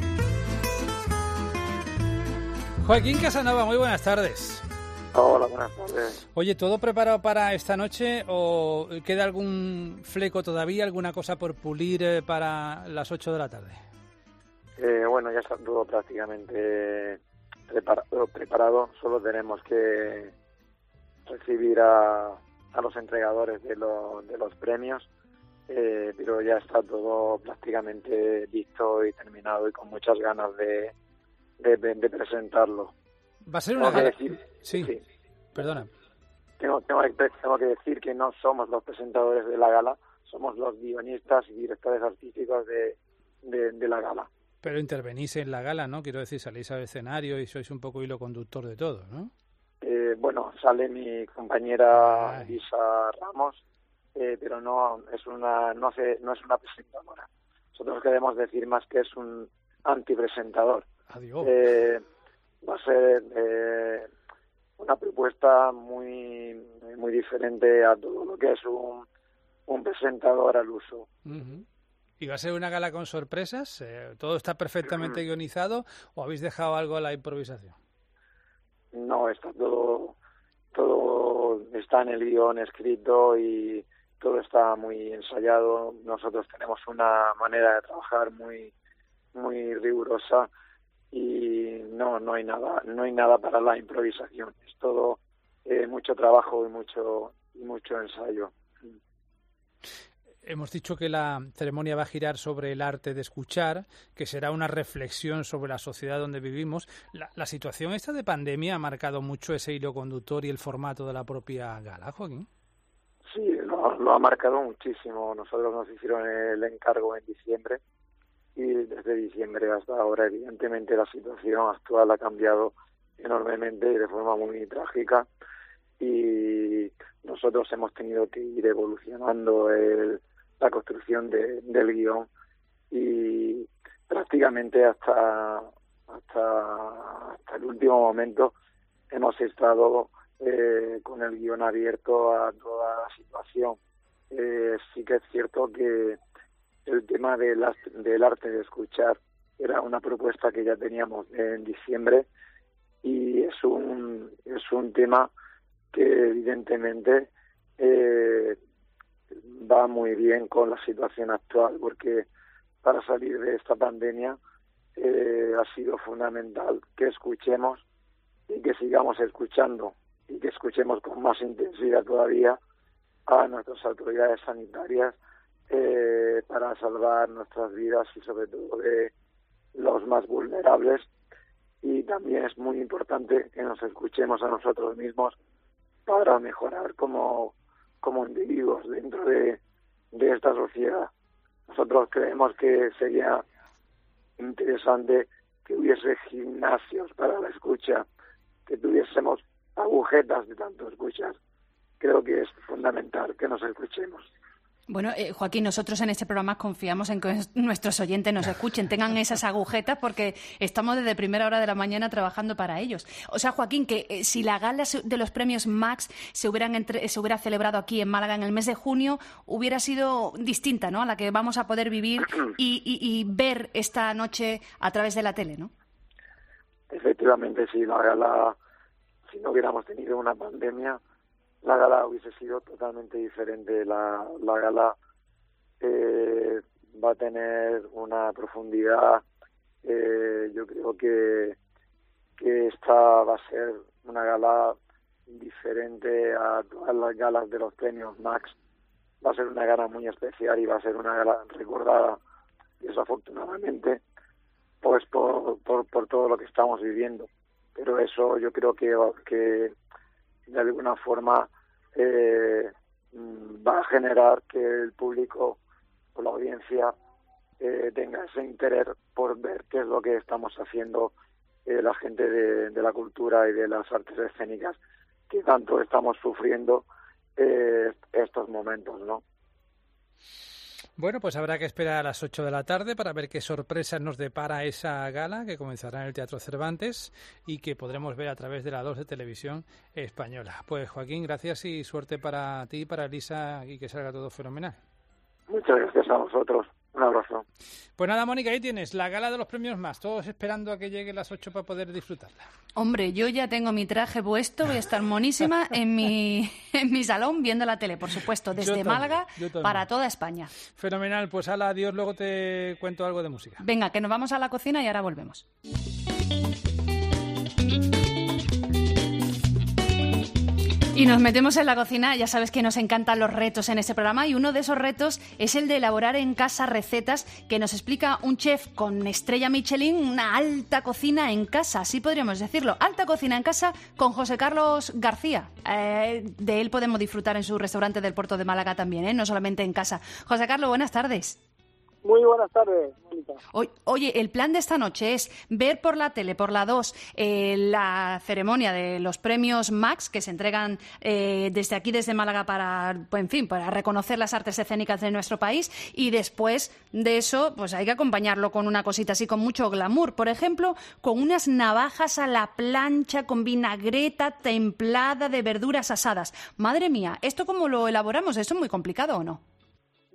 Joaquín Casanova, muy buenas tardes. Hola, buenas tardes. Oye, ¿todo preparado para esta noche o queda algún fleco todavía, alguna cosa por pulir para las 8 de la tarde? Bueno, ya está todo prácticamente preparado. Solo tenemos que recibir a los entregadores de los premios, pero ya está todo prácticamente listo y terminado, y con muchas ganas de presentarlo. Va a ser una gala. Sí, perdona. Tengo que decir que no somos los presentadores de la gala, somos los guionistas y directores artísticos de la gala. Pero intervenís en la gala, ¿no? Quiero decir, salís al escenario y sois un poco hilo conductor de todo, ¿no? Bueno, sale mi compañera Elisa Ramos, pero no es una presentadora. Nosotros queremos decir más que es un antipresentador. Adiós. Va a ser una propuesta muy muy diferente a todo lo que es un presentador al uso. Uh-huh. ¿Y va a ser una gala con sorpresas? ¿Todo está perfectamente guionizado o habéis dejado algo a la improvisación? No, está todo está en el guión escrito y todo está muy ensayado. Nosotros tenemos una manera de trabajar muy rigurosa y no hay nada para la improvisación. Es todo mucho trabajo y mucho ensayo. Hemos dicho que la ceremonia va a girar sobre el arte de escuchar, que será una reflexión sobre la sociedad donde vivimos. La situación esta de pandemia ha marcado mucho ese hilo conductor y el formato de la propia gala, Joaquín. Sí, lo ha marcado muchísimo. Nosotros nos hicieron el encargo en diciembre y desde diciembre hasta ahora, evidentemente, la situación actual ha cambiado enormemente y de forma muy trágica. Y nosotros hemos tenido que ir evolucionando la construcción del guión y prácticamente hasta el último momento hemos estado con el guión abierto a toda la situación. Sí que es cierto que el tema del arte de escuchar era una propuesta que ya teníamos en diciembre y es un tema que evidentemente va muy bien con la situación actual, porque para salir de esta pandemia ha sido fundamental que escuchemos y que sigamos escuchando y que escuchemos con más intensidad todavía a nuestras autoridades sanitarias para salvar nuestras vidas y sobre todo de los más vulnerables. Y también es muy importante que nos escuchemos a nosotros mismos para mejorar como individuos dentro de esta sociedad. Nosotros creemos que sería interesante que hubiese gimnasios para la escucha, que tuviésemos agujetas de tanto escuchar. Creo que es fundamental que nos escuchemos. Bueno, Joaquín, nosotros en este programa confiamos en que nuestros oyentes nos escuchen, tengan esas agujetas, porque estamos desde primera hora de la mañana trabajando para ellos. O sea, Joaquín, que si la gala de los premios Max se hubiera celebrado aquí en Málaga en el mes de junio, hubiera sido distinta, ¿no?, a la que vamos a poder vivir y ver esta noche a través de la tele, ¿no? Efectivamente, sí, la gala, si no hubiéramos tenido una pandemia, la gala hubiese sido totalmente diferente. La gala va a tener una profundidad. Yo creo que esta va a ser una gala diferente a todas las galas de los premios Max. Va a ser una gala muy especial y va a ser una gala recordada, desafortunadamente, pues por todo lo que estamos viviendo. Pero eso yo creo que de alguna forma va a generar que el público o la audiencia tenga ese interés por ver qué es lo que estamos haciendo la gente de la cultura y de las artes escénicas, que tanto estamos sufriendo estos momentos, ¿no? Bueno, pues habrá que esperar a las 8 de la tarde para ver qué sorpresas nos depara esa gala que comenzará en el Teatro Cervantes y que podremos ver a través de la 2 de Televisión Española. Pues Joaquín, gracias y suerte para ti, para Elisa, y que salga todo fenomenal. Muchas gracias a vosotros. Un abrazo. Pues nada, Mónica, ahí tienes la gala de los premios Max, todos esperando a que lleguen las 8 para poder disfrutarla. Hombre, yo ya tengo mi traje puesto, voy a estar monísima en mi salón viendo la tele, por supuesto, desde Málaga para toda España. Fenomenal, pues hala, adiós, luego te cuento algo de música. Venga, que nos vamos a la cocina y ahora volvemos. Y nos metemos en la cocina. Ya sabes que nos encantan los retos en este programa y uno de esos retos es el de elaborar en casa recetas que nos explica un chef con estrella Michelin, una alta cocina en casa, así podríamos decirlo. Alta cocina en casa con José Carlos García. De él podemos disfrutar en su restaurante del Puerto de Málaga también, no solamente en casa. José Carlos, buenas tardes. Muy buenas tardes, Mónica. Oye, el plan de esta noche es ver por la tele, por la 2, la ceremonia de los premios Max que se entregan desde aquí, desde Málaga, para reconocer las artes escénicas de nuestro país, y después de eso pues hay que acompañarlo con una cosita así con mucho glamour, por ejemplo, con unas navajas a la plancha con vinagreta templada de verduras asadas. Madre mía, ¿esto cómo lo elaboramos? ¿Esto es muy complicado o no?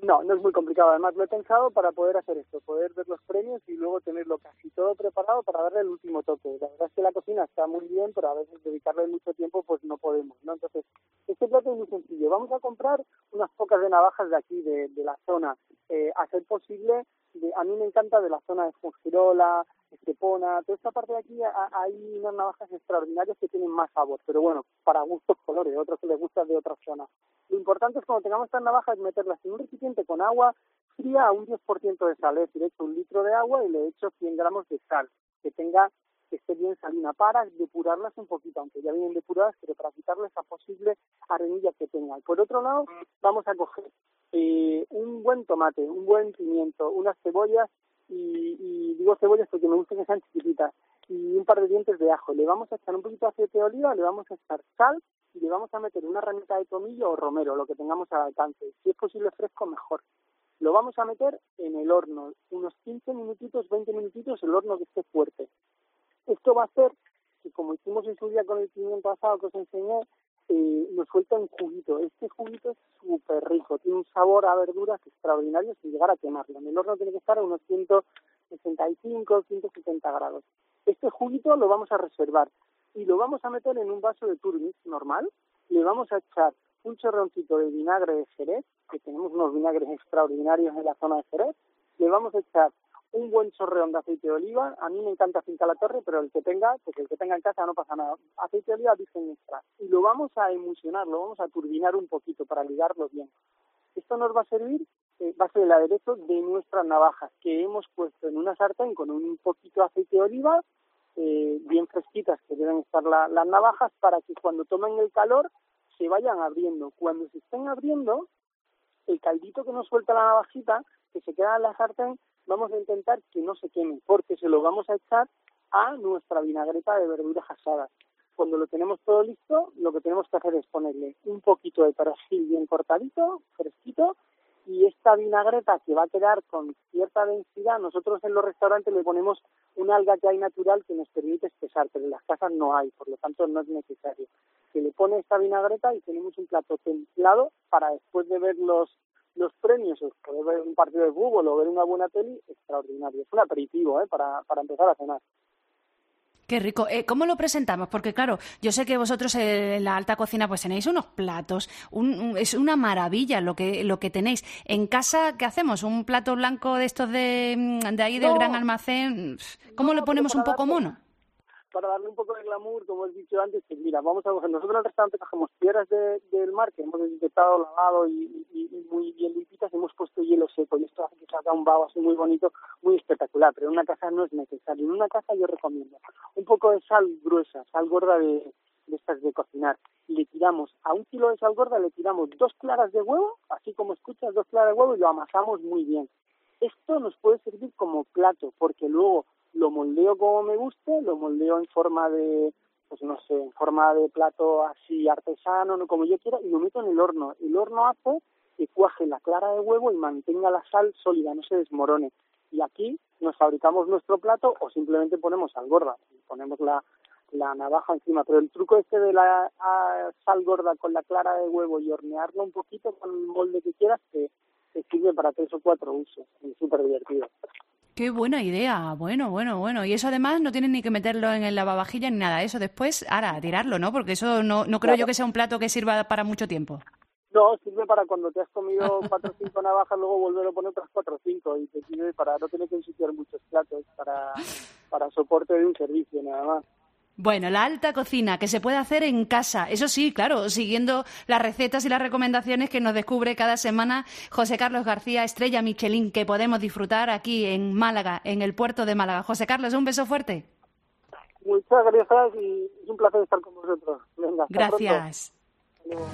No es muy complicado. Además, lo he pensado para poder hacer esto, poder ver los premios y luego tenerlo casi todo preparado para darle el último toque. La verdad es que la cocina está muy bien, pero a veces dedicarle mucho tiempo pues no podemos, ¿no? Entonces, este plato es muy sencillo. Vamos a comprar unas pocas de navajas de aquí, de la zona. A ser posible, a mí me encanta de la zona de Fuengirola, Estepona, toda esta parte de aquí hay unas navajas extraordinarias que tienen más sabor, pero bueno, para gustos colores, otros que les gusta de otras zonas. Lo importante es cuando tengamos estas navajas meterlas en un recipiente con agua fría a un 10% de sal, es decir, he hecho 1 litro de agua y le he hecho 100 gramos de sal, que esté bien salina, para depurarlas un poquito, aunque ya vienen depuradas, pero para quitarle esa posible arenilla que tengan. Por otro lado, vamos a coger un buen tomate, un buen pimiento, unas cebollas, y digo cebollas porque me gusta que sean chiquititas, y un par de dientes de ajo. Le vamos a echar un poquito de aceite de oliva, le vamos a echar sal y le vamos a meter una ramita de tomillo o romero, lo que tengamos al alcance. Si es posible fresco, mejor. Lo vamos a meter en el horno, unos 15 minutitos, 20 minutitos, el horno que esté fuerte. Esto va a hacer que, como hicimos en su día con el pimiento asado que os enseñé, nos suelta un juguito. Este juguito es súper rico, tiene un sabor a verduras extraordinario sin llegar a quemarlo. En el horno tiene que estar a unos 165, 170 grados. Este juguito lo vamos a reservar y lo vamos a meter en un vaso de turmix normal. Le vamos a echar un chorroncito de vinagre de Jerez, que tenemos unos vinagres extraordinarios en la zona de Jerez. Le vamos a echar un buen chorreón de aceite de oliva. A mí me encanta Finca La Torre, pero el que tenga en casa no pasa nada. Aceite de oliva virgen extra. Y lo vamos a emulsionar, lo vamos a turbinar un poquito para ligarlo bien. Esto nos va a servir, va a ser el aderezo de nuestras navajas, que hemos puesto en una sartén con un poquito de aceite de oliva, bien fresquitas que deben estar las navajas, para que cuando tomen el calor se vayan abriendo. Cuando se estén abriendo, el caldito que nos suelta la navajita, que se queda en la sartén, vamos a intentar que no se queme, porque se lo vamos a echar a nuestra vinagreta de verduras asadas. Cuando lo tenemos todo listo, lo que tenemos que hacer es ponerle un poquito de perejil bien cortadito, fresquito, y esta vinagreta que va a quedar con cierta densidad, nosotros en los restaurantes le ponemos una alga que hay natural que nos permite espesar, pero en las casas no hay, por lo tanto no es necesario. Se le pone esta vinagreta y tenemos un plato templado para después de ver los premios, o poder ver un partido de fútbol o ver una buena peli, extraordinario. Es un aperitivo para empezar a cenar. Qué rico. ¿Cómo lo presentamos? Porque claro, yo sé que vosotros en la alta cocina pues tenéis unos platos, es una maravilla lo que tenéis. En casa, ¿qué hacemos? ¿Un plato blanco de estos de ahí del gran almacén? ¿Cómo lo ponemos un poco mono? Para darle un poco de glamour, como he dicho antes, que mira, vamos a coger, nosotros en el restaurante cogemos piedras del mar que hemos desinfectado, lavado y muy bien limpitas, y hemos puesto hielo seco, y esto hace que salga un vaho así muy bonito, muy espectacular, pero en una casa no es necesario. En una casa yo recomiendo un poco de sal gruesa, sal gorda de estas de cocinar. Le tiramos a 1 kilo de sal gorda, le tiramos 2 claras de huevo, así como escuchas, 2 claras de huevo, y lo amasamos muy bien. Esto nos puede servir como plato, porque luego lo moldeo como me guste, lo moldeo en forma de, pues no sé, en forma de plato así artesano, no como yo quiera, y lo meto en el horno. El horno hace que cuaje la clara de huevo y mantenga la sal sólida, no se desmorone. Y aquí nos fabricamos nuestro plato, o simplemente ponemos sal gorda, ponemos la navaja encima. Pero el truco de la sal gorda con la clara de huevo y hornearlo un poquito con el molde que quieras, te sirve para 3 o 4 usos. Es súper divertido. Qué buena idea, bueno. Y eso además no tienes ni que meterlo en el lavavajillas ni nada. Eso después, ahora, tirarlo, ¿no? Porque eso no creo yo que sea un plato que sirva para mucho tiempo. No, sirve para cuando te has comido 4 o 5 navajas, luego volver a poner otras 4 o 5, y te sirve para no tener que ensuciar muchos platos, para soporte de un servicio, nada más. Bueno, la alta cocina, que se puede hacer en casa. Eso sí, claro, siguiendo las recetas y las recomendaciones que nos descubre cada semana José Carlos García, estrella Michelin, que podemos disfrutar aquí en Málaga, en el puerto de Málaga. José Carlos, un beso fuerte. Muchas gracias y es un placer estar con vosotros. Venga, hasta gracias. Pronto.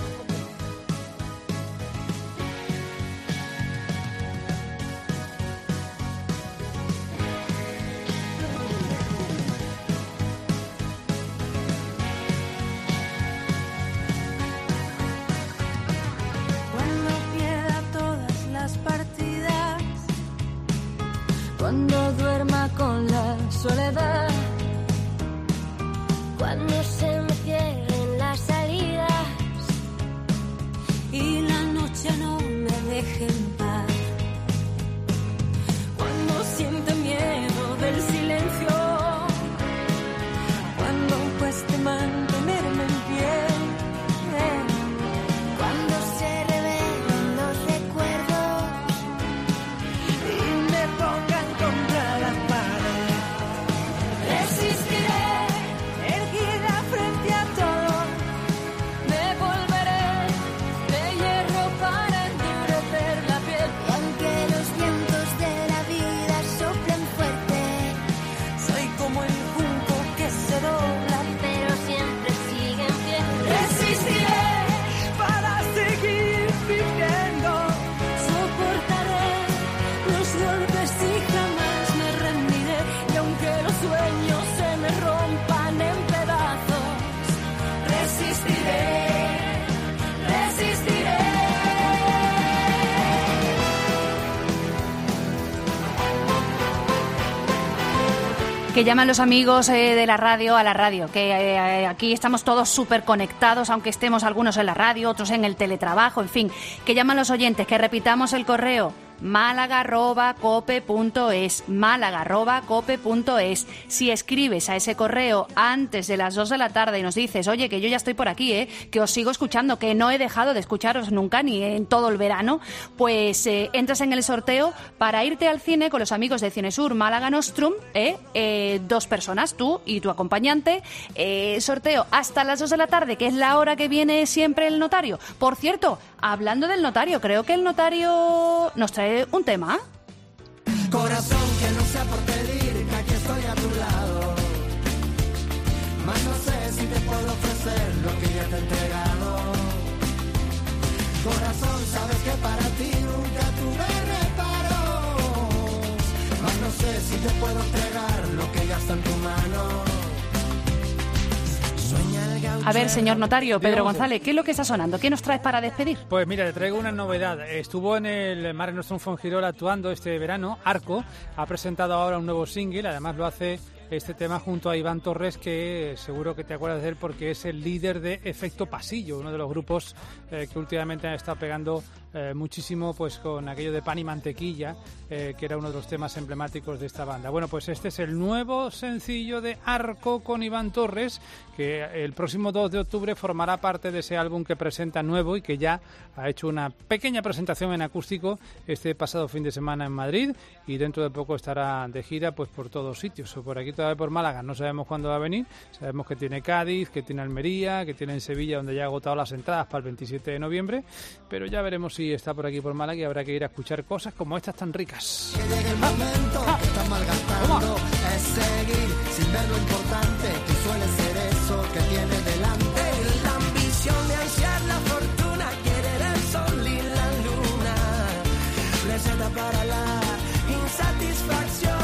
Cuando duerma con la soledad, cuando se me cierren las salidas, que llaman los amigos de la radio a la radio, que aquí estamos todos súper conectados, aunque estemos algunos en la radio, otros en el teletrabajo, en fin, que llaman los oyentes, que repitamos el correo málaga@cope.es, málaga@cope.es. Si escribes a ese correo antes de las 2 de la tarde y nos dices, oye, que yo ya estoy por aquí, que os sigo escuchando, que no he dejado de escucharos nunca, ni en todo el verano, pues entras en el sorteo para irte al cine con los amigos de Cinesur Málaga Nostrum, 2 personas, tú y tu acompañante, sorteo hasta las 2 de la tarde, que es la hora que viene siempre el notario. Por cierto, hablando del notario, creo que el notario nos trae un tema. Corazón, que no sea por pedir, que aquí estoy a tu lado. Más no sé si te puedo ofrecer lo que ya te he entregado. Corazón, sabes que para ti nunca tuve reparos. Más no sé si te puedo entregar lo que ya está en tu mano. A ver, señor notario, Pedro González, ¿qué es lo que está sonando? ¿Qué nos traes para despedir? Pues mira, te traigo una novedad. Estuvo en el Mare Nostrum Fuengirola actuando este verano. Arco ha presentado ahora un nuevo single, además lo hace este tema junto a Iván Torres, que seguro que te acuerdas de él porque es el líder de Efecto Pasillo, uno de los grupos que últimamente han estado pegando muchísimo pues con aquello de Pan y Mantequilla, que era uno de los temas emblemáticos de esta banda. Bueno, pues este es el nuevo sencillo de Arco con Iván Torres, que el próximo 2 de octubre formará parte de ese álbum que presenta nuevo y que ya ha hecho una pequeña presentación en acústico este pasado fin de semana en Madrid, y dentro de poco estará de gira pues por todos sitios, o por aquí todavía por Málaga no sabemos cuándo va a venir. Sabemos que tiene Cádiz, que tiene Almería, que tiene en Sevilla, donde ya ha agotado las entradas para el 27 de noviembre, pero ya veremos si está por aquí por Málaga y habrá que ir a escuchar cosas como estas tan ricas. Que llegue el momento que estás malgastando, es seguir sin ver lo importante, que suele ser eso que tiene delante. La ambición de ansiar la fortuna, querer el sol y la luna, receta para la insatisfacción.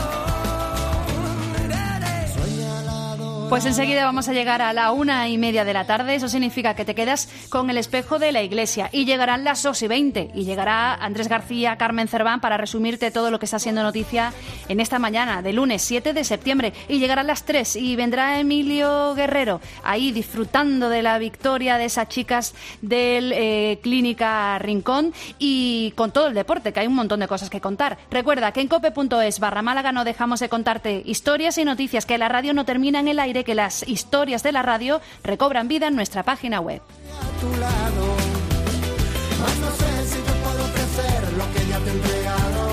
Pues enseguida vamos a llegar a la 1:30 de la tarde. Eso significa que te quedas con el espejo de la iglesia. Y llegarán las 2:20. Y llegará Andrés García, Carmen Cerván para resumirte todo lo que está siendo noticia en esta mañana de lunes 7 de septiembre. Y llegarán las 3 y vendrá Emilio Guerrero ahí disfrutando de la victoria de esas chicas del Clínica Rincón y con todo el deporte, que hay un montón de cosas que contar. Recuerda que en cope.es/Málaga no dejamos de contarte historias y noticias, que la radio no termina en el aire, que las historias de la radio recobran vida en nuestra página web. A tu lado, más no sé si te puedo ofrecer lo que ya te he entregado.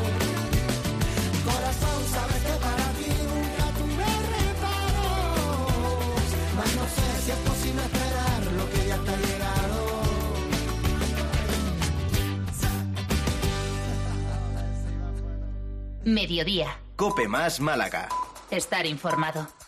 Corazón, sabes que para ti nunca tuve reparos. Más no sé si es posible esperar lo que ya te ha llegado. Mediodía. Cope más Málaga. Estar informado.